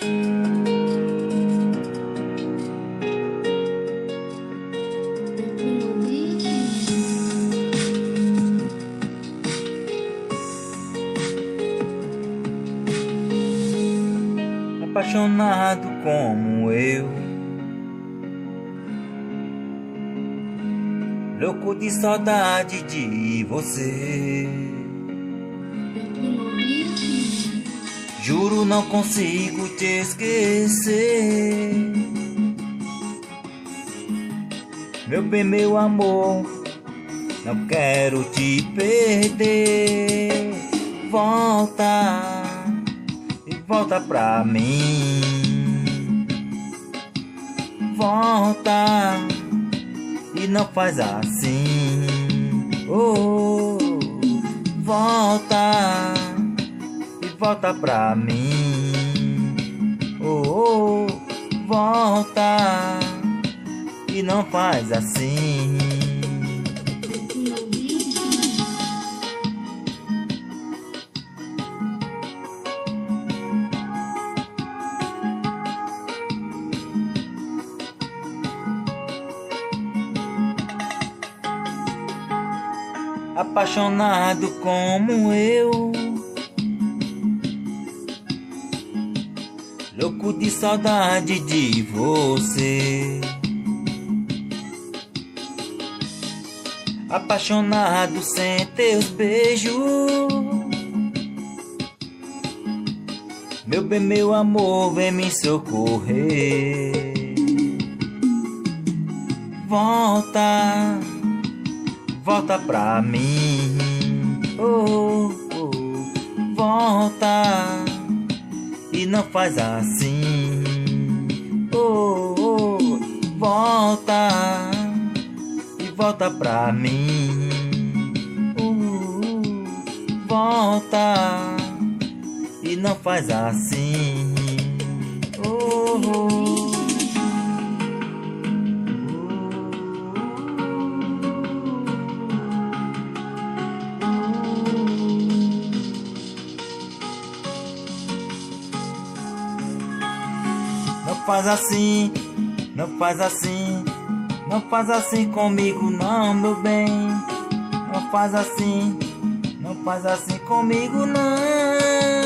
Apaixonado como eu, louco de saudade de você. Juro não consigo te esquecer. Meu bem, meu amor, não quero te perder. Volta e volta pra mim. Volta e não faz assim. Oh, volta e volta pra mim. Oh, volta e não faz assim. Apaixonado como eu, louco de saudade de você. Apaixonado sem teus beijos. Meu bem, meu amor, vem me socorrer. Volta, volta pra mim. Oh, oh, volta e não faz assim. Oh, oh, volta e volta pra mim. Volta e não faz assim. Oh, oh. Não faz assim, não faz assim, não faz assim comigo não, meu bem. Não faz assim, não faz assim comigo não.